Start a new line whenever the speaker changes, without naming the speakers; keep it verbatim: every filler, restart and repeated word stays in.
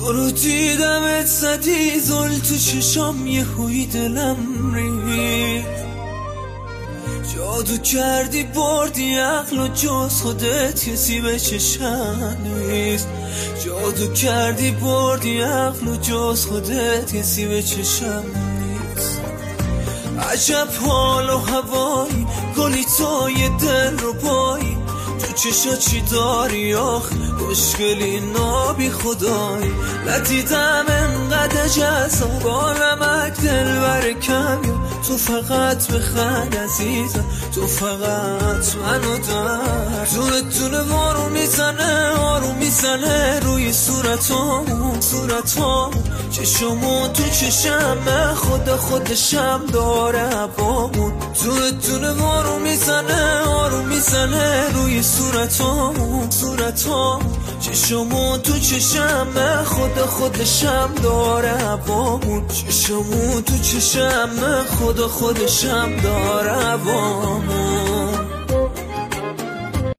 تو رو دیدمت زدی زل تو چشام یه هوی دلم ری جادو کردی بردی عقل و جز خودت کسی به چشم نیست جادو کردی بردی عقل و جز خودت کسی به چشم نیست عجب حال و هوایی گلی تو یه دل رو پایی تو چشا چی داری آخ مشکلی نابی خدایی ندیدم انقدر جذاب عالمک دل بر کم تو فقط بخند عزیزم تو فقط منو در دونه دونه بارو میزنه آروم میزنه روی صورتامون صورتامون چشمون تو چشم خدا خودشم داره عبامون دونه دونه بارو میزنه آروم میزنه روی صورتامون صورتامون چشمون تو چشم خدا خودشم داره عبامون چشمون تو چشم خدا خودشم داره عبامون